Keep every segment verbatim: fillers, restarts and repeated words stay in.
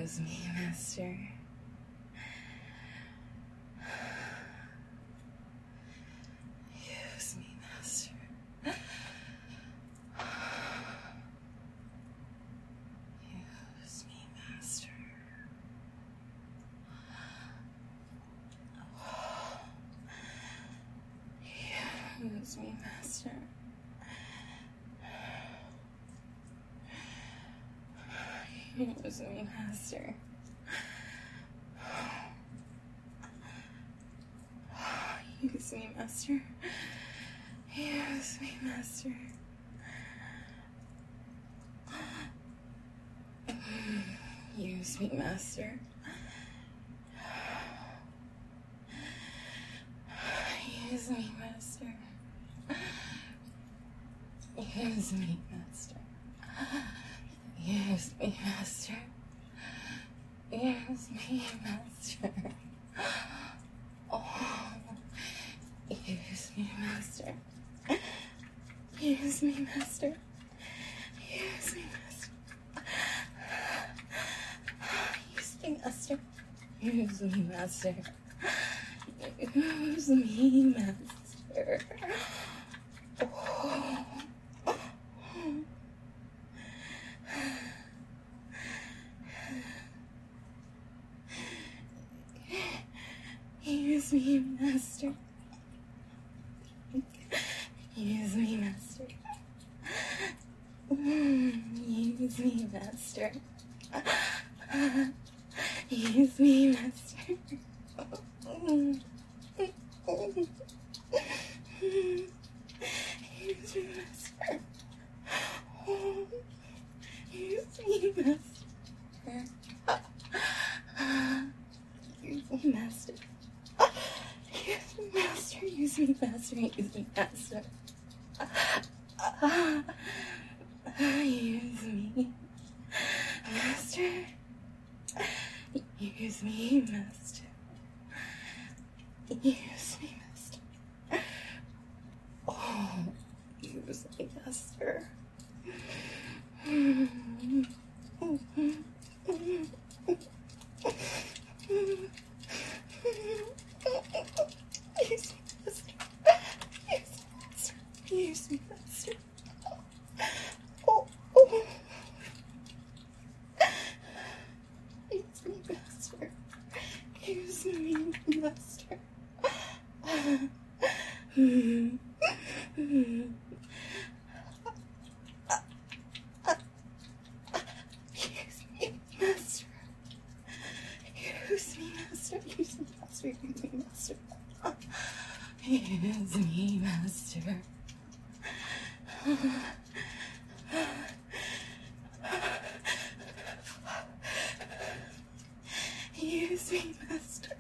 Use me, Master. Use me, Master. Use me, Master. Use me, Master. Use me, Master. Use me, Master. Use me, Master. Use me, Master. Use me, Master. Use me, Master. Use me, Master. Use me, Master. Oh, use me, Master. Use me, Master. Use me, Master. Use me, Master. Use me, Master. Use me, Master. Oh. Use me, Master. Use me, Master. Use me, Master. Use me, Master. Use me, Master. Use me, Master. Use me, Master. Use me, Master. Use me, Master. Use me, Master. Use me, Master. Use me, Master. Use me, Master. Oh, use me, Master. Use me, Master. Use me, Master. Oh, oh. Use me, Master. Use me, Master. Use me, Master. Use me, Master. Use me, Master. Use me, Master. Use me, Master. Use me, Master.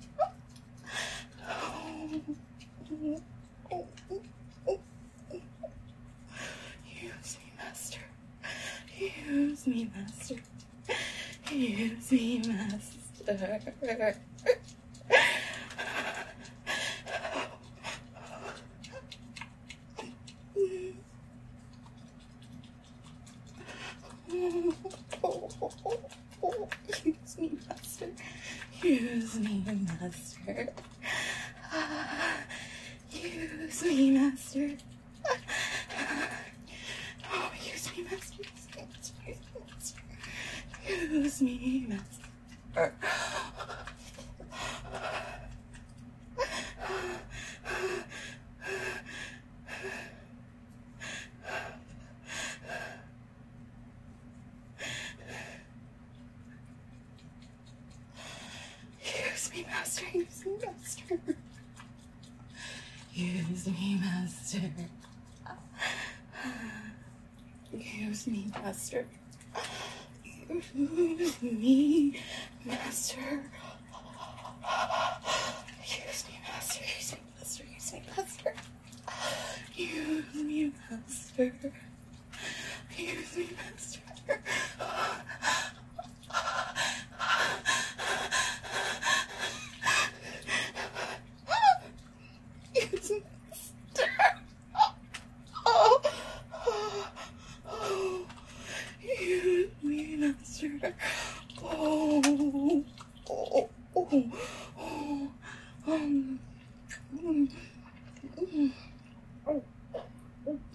Use me, Master. Use me, Master. Use me, Master. Use me, Master. Use me, Master. Use me, Master. Oh, use me, Master. Use me, Master. Use me, Master. Use me, Master. Use me, Master. Use me, Master. Use me, Master. Use me, Master. Use me, Master. Use me, Master. Use me, Master. Use me, Master. Use me, Master. Oh, oh, oh. Use me, Master. Oh.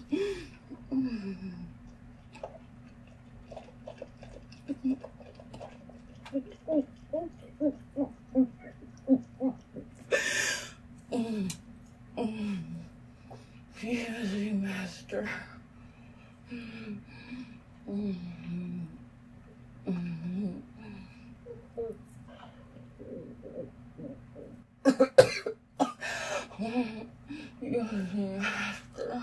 Yes, master. Yes, master.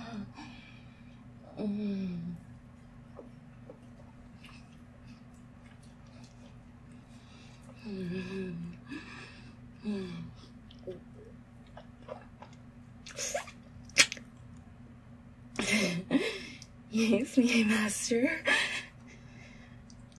Yes, my master.